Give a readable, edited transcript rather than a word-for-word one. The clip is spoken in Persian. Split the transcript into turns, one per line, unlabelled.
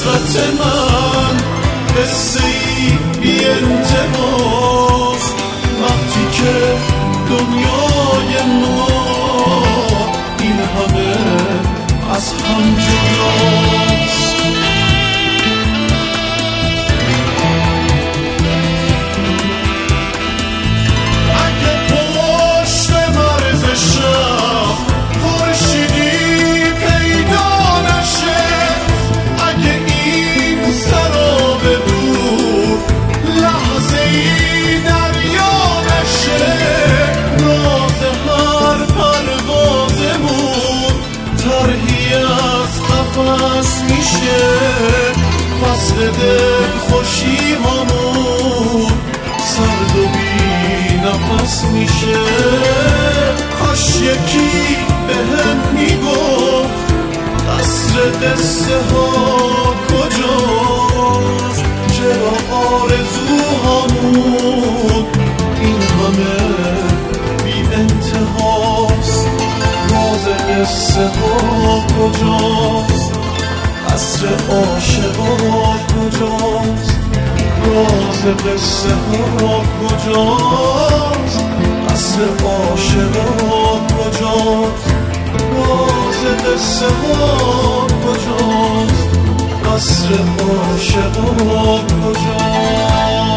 عشقت من قصه ای بی انتهاست، وقتی که دنیای ما این همه از هم جداست. اگه پشت مرز شب خورشیدی پیدا نشه، اگه این سراب دور لحظه ای دریا نشه، راز هر پروازمون طرحی از قفس میشه، فصل دل خوشی همون سرد و بی نفس میشه. کاش یکی بهم میگفت قصر قصه ها کجاست، چرا آرزوهامون این همه بی انتهاست. راز قصه ها کجاست، قصر عاشقا کجاست، راز قصه ها کجاست، قصر عاشقا کجاست، راز قصه ها کجاست، قصر عاشقا کجاست.